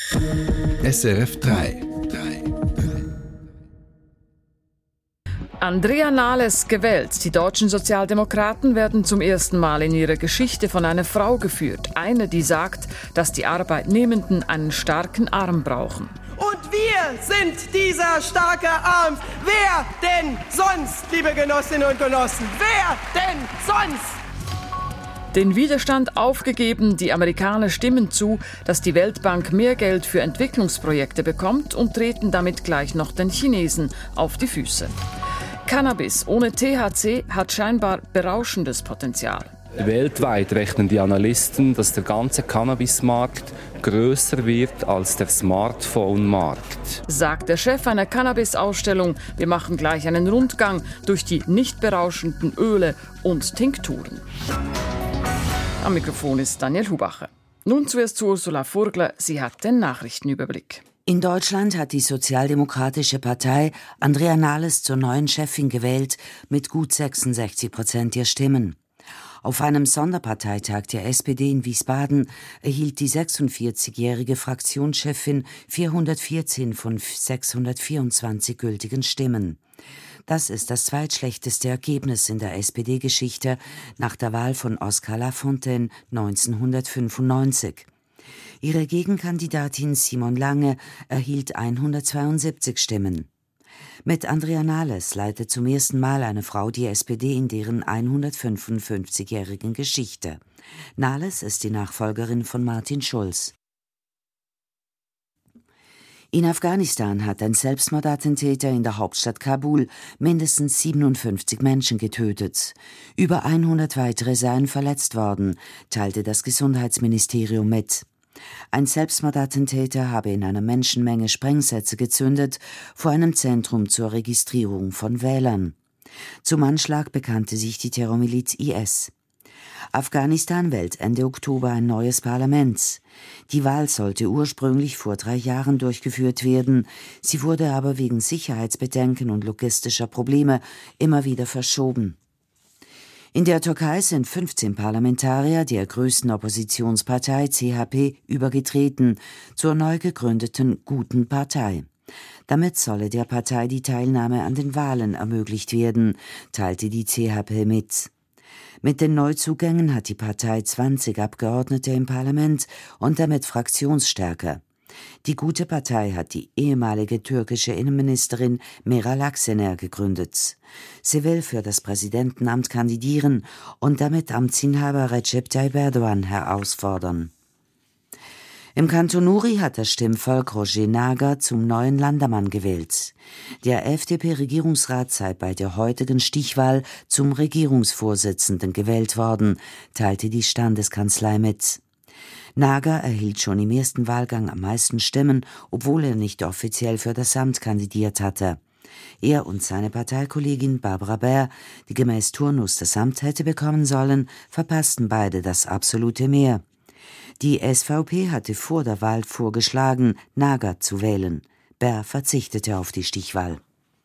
SRF 3. Andrea Nahles gewählt. Die deutschen Sozialdemokraten werden zum ersten Mal in ihrer Geschichte von einer Frau geführt. Eine, die sagt, dass die Arbeitnehmenden einen starken Arm brauchen. Und wir sind dieser starke Arm. Wer denn sonst, liebe Genossinnen und Genossen? Wer denn sonst? Den Widerstand aufgegeben, die Amerikaner stimmen zu, dass die Weltbank mehr Geld für Entwicklungsprojekte bekommt und treten damit gleich noch den Chinesen auf die Füße. Cannabis ohne THC hat scheinbar berauschendes Potenzial. Weltweit rechnen die Analysten, dass der ganze Cannabismarkt größer wird als der Smartphone-Markt, sagt der Chef einer Cannabis-Ausstellung. Wir machen gleich einen Rundgang durch die nicht berauschenden Öle und Tinkturen. Am Mikrofon ist Daniel Hubacher. Nun zuerst zu Ursula Furgler. Sie hat den Nachrichtenüberblick. In Deutschland hat die Sozialdemokratische Partei Andrea Nahles zur neuen Chefin gewählt, mit gut 66% der Stimmen. Auf einem Sonderparteitag der SPD in Wiesbaden erhielt die 46-jährige Fraktionschefin 414 von 624 gültigen Stimmen. Das ist das zweitschlechteste Ergebnis in der SPD-Geschichte nach der Wahl von Oskar Lafontaine 1995. Ihre Gegenkandidatin Simon Lange erhielt 172 Stimmen. Mit Andrea Nahles leitet zum ersten Mal eine Frau die SPD in deren 155-jährigen Geschichte. Nahles ist die Nachfolgerin von Martin Schulz. In Afghanistan hat ein Selbstmordattentäter in der Hauptstadt Kabul mindestens 57 Menschen getötet. Über 100 weitere seien verletzt worden, teilte das Gesundheitsministerium mit. Ein Selbstmordattentäter habe in einer Menschenmenge Sprengsätze gezündet vor einem Zentrum zur Registrierung von Wählern. Zum Anschlag bekannte sich die Terrormiliz IS. Afghanistan wählt Ende Oktober ein neues Parlament. Die Wahl sollte ursprünglich vor 3 Jahren durchgeführt werden. Sie wurde aber wegen Sicherheitsbedenken und logistischer Probleme immer wieder verschoben. In der Türkei sind 15 Parlamentarier der größten Oppositionspartei CHP übergetreten zur neu gegründeten Guten Partei. Damit solle der Partei die Teilnahme an den Wahlen ermöglicht werden, teilte die CHP mit. Mit den Neuzugängen hat die Partei 20 Abgeordnete im Parlament und damit Fraktionsstärke. Die Gute Partei hat die ehemalige türkische Innenministerin Meral Akşener gegründet. Sie will für das Präsidentenamt kandidieren und damit Amtsinhaber Recep Tayyip Erdoğan herausfordern. Im Kanton Uri hat das Stimmvolk Roger Nager zum neuen Landamann gewählt. Der FDP-Regierungsrat sei bei der heutigen Stichwahl zum Regierungsvorsitzenden gewählt worden, teilte die Standeskanzlei mit. Nager erhielt schon im ersten Wahlgang am meisten Stimmen, obwohl er nicht offiziell für das Amt kandidiert hatte. Er und seine Parteikollegin Barbara Bär, die gemäß Turnus das Amt hätte bekommen sollen, verpassten beide das absolute Mehr. Die SVP hatte vor der Wahl vorgeschlagen, Nager zu wählen. Bär verzichtete auf die Stichwahl.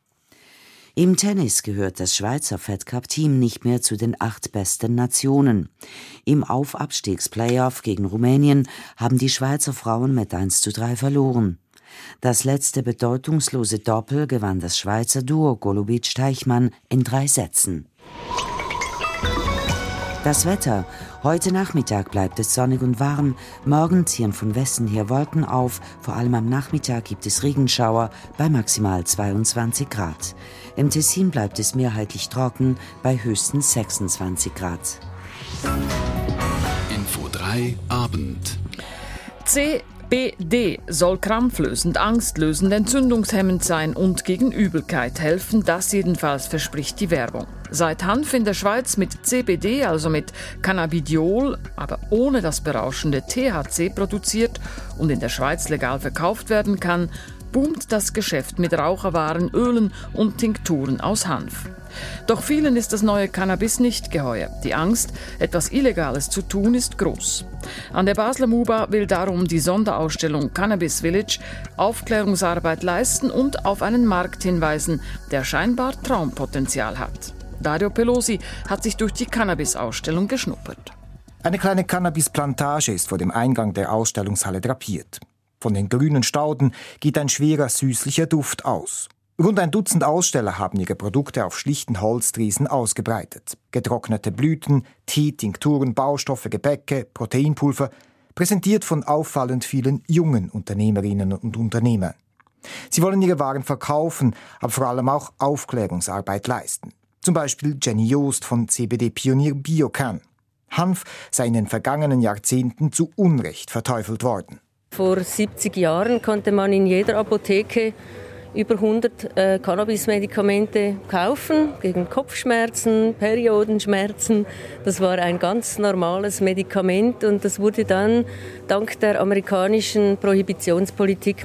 Im Tennis gehört das Schweizer Fed Cup-Team nicht mehr zu den 8 besten Nationen. Im Aufabstiegsplayoff gegen Rumänien haben die Schweizer Frauen mit 1:3 verloren. Das letzte bedeutungslose Doppel gewann das Schweizer Duo Golubic-Teichmann in 3 Sätzen. Das Wetter. Heute Nachmittag bleibt es sonnig und warm. Morgen ziehen von Westen her Wolken auf. Vor allem am Nachmittag gibt es Regenschauer bei maximal 22 Grad. Im Tessin bleibt es mehrheitlich trocken bei höchstens 26 Grad. Info 3 Abend. CBD soll krampflösend, angstlösend, entzündungshemmend sein und gegen Übelkeit helfen. Das jedenfalls verspricht die Werbung. Seit Hanf in der Schweiz mit CBD, also mit Cannabidiol, aber ohne das berauschende THC produziert und in der Schweiz legal verkauft werden kann, boomt das Geschäft mit Raucherwaren, Ölen und Tinkturen aus Hanf. Doch vielen ist das neue Cannabis nicht geheuer. Die Angst, etwas Illegales zu tun, ist groß. An der Basler MUBA will darum die Sonderausstellung Cannabis Village Aufklärungsarbeit leisten und auf einen Markt hinweisen, der scheinbar Traumpotenzial hat. Dario Pelosi hat sich durch die Cannabis-Ausstellung geschnuppert. Eine kleine Cannabis-Plantage ist vor dem Eingang der Ausstellungshalle drapiert. Von den grünen Stauden geht ein schwerer, süßlicher Duft aus. Rund ein Dutzend Aussteller haben ihre Produkte auf schlichten Holztriesen ausgebreitet. Getrocknete Blüten, Tee, Tinkturen, Baustoffe, Gebäcke, Proteinpulver, präsentiert von auffallend vielen jungen Unternehmerinnen und Unternehmern. Sie wollen ihre Waren verkaufen, aber vor allem auch Aufklärungsarbeit leisten. Zum Beispiel Jenny Joost von CBD-Pionier Biocan. Hanf sei in den vergangenen Jahrzehnten zu Unrecht verteufelt worden. Vor 70 Jahren konnte man in jeder Apotheke über 100 Cannabis-Medikamente kaufen, gegen Kopfschmerzen, Periodenschmerzen. Das war ein ganz normales Medikament und das wurde dann dank der amerikanischen Prohibitionspolitik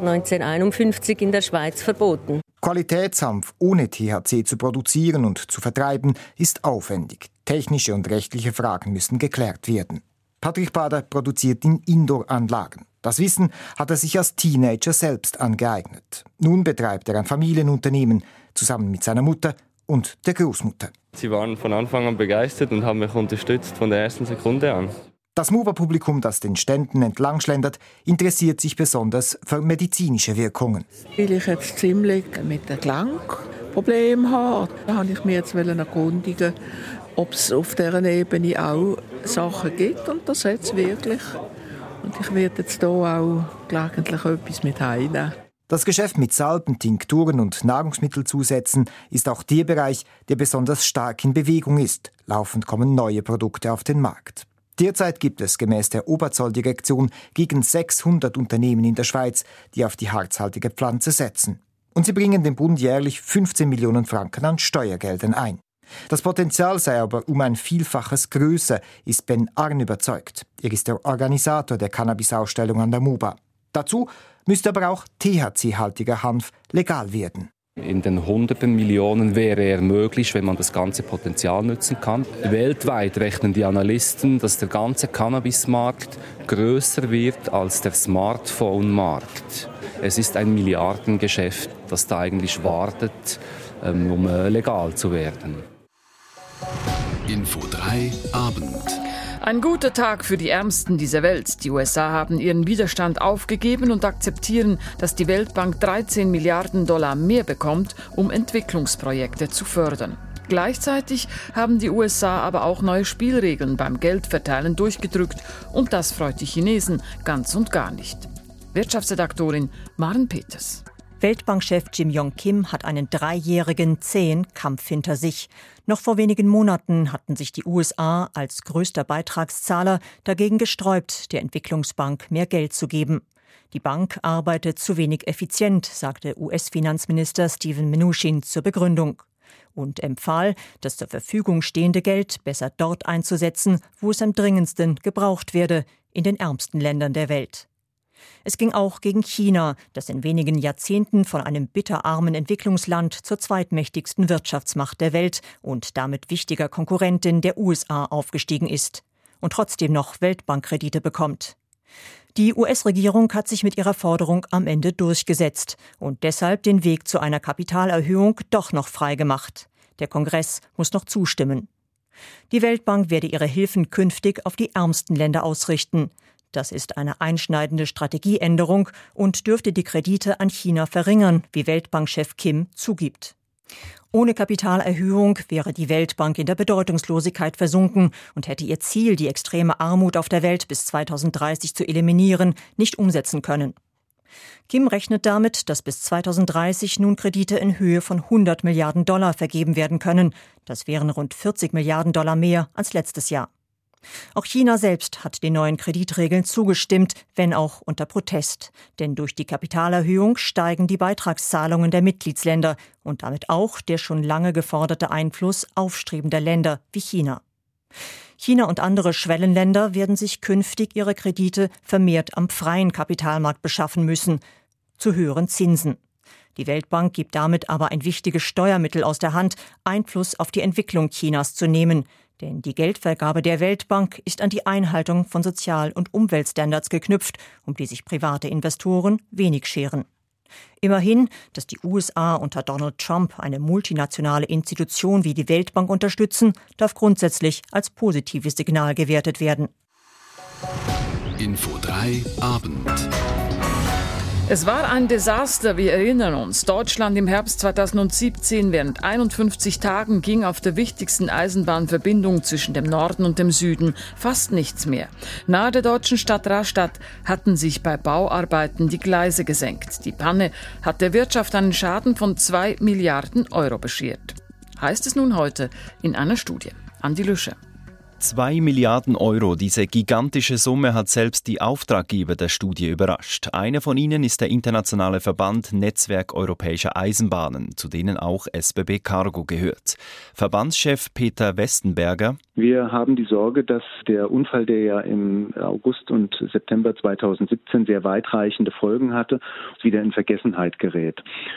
1951 in der Schweiz verboten. Qualitätshanf ohne THC zu produzieren und zu vertreiben ist aufwendig. Technische und rechtliche Fragen müssen geklärt werden. Patrick Bader produziert in Indoor-Anlagen. Das Wissen hat er sich als Teenager selbst angeeignet. Nun betreibt er ein Familienunternehmen zusammen mit seiner Mutter und der Großmutter. Sie waren von Anfang an begeistert und haben mich unterstützt von der ersten Sekunde an. Das MUBA-Publikum, das den Ständen entlang schlendert, interessiert sich besonders für medizinische Wirkungen. Weil ich jetzt ziemlich mit dem Klang Probleme habe, habe ich mich jetzt erkundigen, ob es auf dieser Ebene auch Sachen gibt. Und das hat es wirklich. Und ich werde jetzt hier auch gelegentlich etwas mit heimnehmen. Das Geschäft mit Salben, Tinkturen und Nahrungsmittelzusätzen ist auch der Bereich, der besonders stark in Bewegung ist. Laufend kommen neue Produkte auf den Markt. Derzeit gibt es gemäß der Oberzolldirektion gegen 600 Unternehmen in der Schweiz, die auf die harzhaltige Pflanze setzen. Und sie bringen dem Bund jährlich 15 Millionen Franken an Steuergeldern ein. Das Potenzial sei aber um ein Vielfaches größer, ist Ben Arn überzeugt. Er ist der Organisator der Cannabis-Ausstellung an der MUBA. Dazu müsste aber auch THC-haltiger Hanf legal werden. In den hunderten Millionen wäre er möglich, wenn man das ganze Potenzial nutzen kann. Weltweit rechnen die Analysten, dass der ganze Cannabismarkt größer wird als der Smartphone-Markt. Es ist ein Milliardengeschäft, das da eigentlich wartet, um legal zu werden. Info 3 Abend. Ein guter Tag für die Ärmsten dieser Welt. Die USA haben ihren Widerstand aufgegeben und akzeptieren, dass die Weltbank 13 Milliarden Dollar mehr bekommt, um Entwicklungsprojekte zu fördern. Gleichzeitig haben die USA aber auch neue Spielregeln beim Geldverteilen durchgedrückt und das freut die Chinesen ganz und gar nicht. Wirtschaftsredaktorin Maren Peters. Weltbankchef Jim Yong Kim hat einen 3-jährigen zähen Kampf hinter sich. Noch vor wenigen Monaten hatten sich die USA als größter Beitragszahler dagegen gesträubt, der Entwicklungsbank mehr Geld zu geben. Die Bank arbeitet zu wenig effizient, sagte US-Finanzminister Steven Mnuchin zur Begründung. Und empfahl, das zur Verfügung stehende Geld besser dort einzusetzen, wo es am dringendsten gebraucht werde, in den ärmsten Ländern der Welt. Es ging auch gegen China, das in wenigen Jahrzehnten von einem bitterarmen Entwicklungsland zur zweitmächtigsten Wirtschaftsmacht der Welt und damit wichtiger Konkurrentin der USA aufgestiegen ist und trotzdem noch Weltbankkredite bekommt. Die US-Regierung hat sich mit ihrer Forderung am Ende durchgesetzt und deshalb den Weg zu einer Kapitalerhöhung doch noch freigemacht. Der Kongress muss noch zustimmen. Die Weltbank werde ihre Hilfen künftig auf die ärmsten Länder ausrichten. Das ist eine einschneidende Strategieänderung und dürfte die Kredite an China verringern, wie Weltbankchef Kim zugibt. Ohne Kapitalerhöhung wäre die Weltbank in der Bedeutungslosigkeit versunken und hätte ihr Ziel, die extreme Armut auf der Welt bis 2030 zu eliminieren, nicht umsetzen können. Kim rechnet damit, dass bis 2030 nun Kredite in Höhe von 100 Milliarden Dollar vergeben werden können. Das wären rund 40 Milliarden Dollar mehr als letztes Jahr. Auch China selbst hat den neuen Kreditregeln zugestimmt, wenn auch unter Protest. Denn durch die Kapitalerhöhung steigen die Beitragszahlungen der Mitgliedsländer und damit auch der schon lange geforderte Einfluss aufstrebender Länder wie China. China und andere Schwellenländer werden sich künftig ihre Kredite vermehrt am freien Kapitalmarkt beschaffen müssen, zu höheren Zinsen. Die Weltbank gibt damit aber ein wichtiges Steuermittel aus der Hand, Einfluss auf die Entwicklung Chinas zu nehmen. Denn die Geldvergabe der Weltbank ist an die Einhaltung von Sozial- und Umweltstandards geknüpft, um die sich private Investoren wenig scheren. Immerhin, dass die USA unter Donald Trump eine multinationale Institution wie die Weltbank unterstützen, darf grundsätzlich als positives Signal gewertet werden. Info 3 Abend. Es war ein Desaster, wir erinnern uns. Deutschland im Herbst 2017 während 51 Tagen ging auf der wichtigsten Eisenbahnverbindung zwischen dem Norden und dem Süden fast nichts mehr. Nahe der deutschen Stadt Rastatt hatten sich bei Bauarbeiten die Gleise gesenkt. Die Panne hat der Wirtschaft einen Schaden von 2 Milliarden Euro beschert. Heißt es nun heute in einer Studie. Andi Lüsche. 2 Milliarden Euro, diese gigantische Summe hat selbst die Auftraggeber der Studie überrascht. Einer von ihnen ist der internationale Verband Netzwerk Europäischer Eisenbahnen, zu denen auch SBB Cargo gehört. Verbandschef Peter Westenberger: Wir haben die Sorge, dass der Unfall, der ja im August und September 2017 sehr weitreichende Folgen hatte, wieder in Vergessenheit gerät.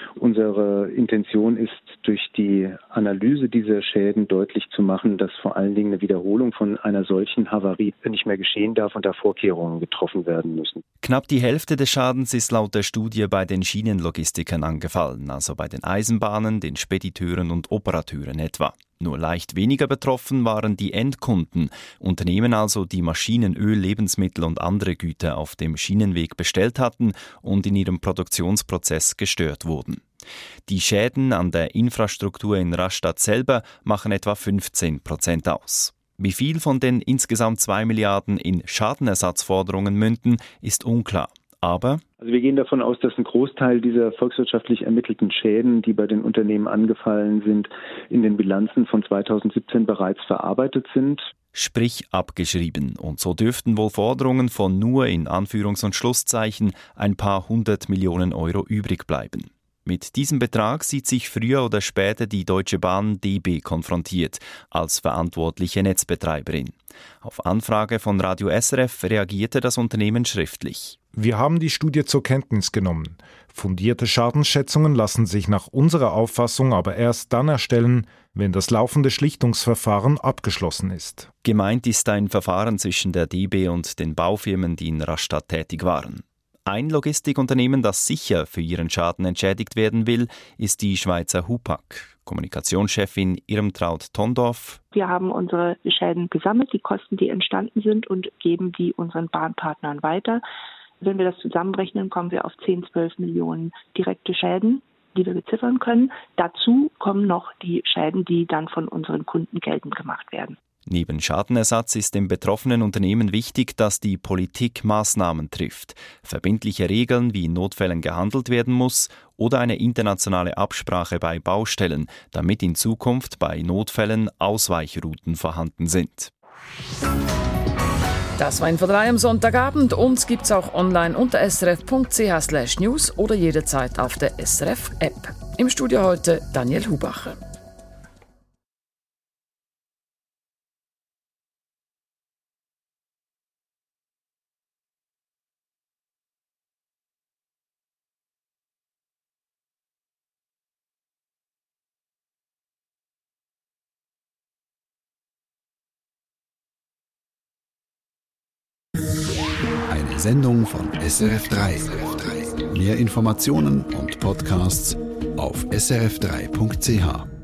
Unsere Intention ist, durch die Analyse dieser Schäden deutlich zu machen, dass vor allen Dingen eine Wiederholung von einer solchen Havarie nicht mehr geschehen darf und da Vorkehrungen getroffen werden müssen. Knapp die Hälfte des Schadens ist laut der Studie bei den Schienenlogistikern angefallen, also bei den Eisenbahnen, den Spediteuren und Operateuren etwa. Nur leicht weniger betroffen waren die Endkunden, Unternehmen also, die Maschinen, Öl, Lebensmittel und andere Güter auf dem Schienenweg bestellt hatten und in ihrem Produktionsprozess gestört wurden. Die Schäden an der Infrastruktur in Rastatt selber machen etwa 15% aus. Wie viel von den insgesamt 2 Milliarden in Schadenersatzforderungen münden, ist unklar. Aber wir gehen davon aus, dass ein Großteil dieser volkswirtschaftlich ermittelten Schäden, die bei den Unternehmen angefallen sind, in den Bilanzen von 2017 bereits verarbeitet sind. Sprich abgeschrieben. Und so dürften wohl Forderungen von nur in Anführungs- und Schlusszeichen ein paar 100 Millionen Euro übrig bleiben. Mit diesem Betrag sieht sich früher oder später die Deutsche Bahn DB konfrontiert, als verantwortliche Netzbetreiberin. Auf Anfrage von Radio SRF reagierte das Unternehmen schriftlich. Wir haben die Studie zur Kenntnis genommen. Fundierte Schadensschätzungen lassen sich nach unserer Auffassung aber erst dann erstellen, wenn das laufende Schlichtungsverfahren abgeschlossen ist. Gemeint ist ein Verfahren zwischen der DB und den Baufirmen, die in Rastatt tätig waren. Ein Logistikunternehmen, das sicher für ihren Schaden entschädigt werden will, ist die Schweizer Hupac. Kommunikationschefin Irmtraut Tondorf: Wir haben unsere Schäden gesammelt, die Kosten, die entstanden sind, und geben die unseren Bahnpartnern weiter. Wenn wir das zusammenrechnen, kommen wir auf 10-12 Millionen direkte Schäden, die wir beziffern können. Dazu kommen noch die Schäden, die dann von unseren Kunden geltend gemacht werden. Neben Schadenersatz ist dem betroffenen Unternehmen wichtig, dass die Politik Maßnahmen trifft, verbindliche Regeln, wie in Notfällen gehandelt werden muss, oder eine internationale Absprache bei Baustellen, damit in Zukunft bei Notfällen Ausweichrouten vorhanden sind. Das war Info 3 am Sonntagabend. Uns gibt's auch online unter srf.ch/news oder jederzeit auf der SRF-App. Im Studio heute Daniel Hubacher. Eine Sendung von SRF3. Mehr Informationen und Podcasts auf srf3.ch.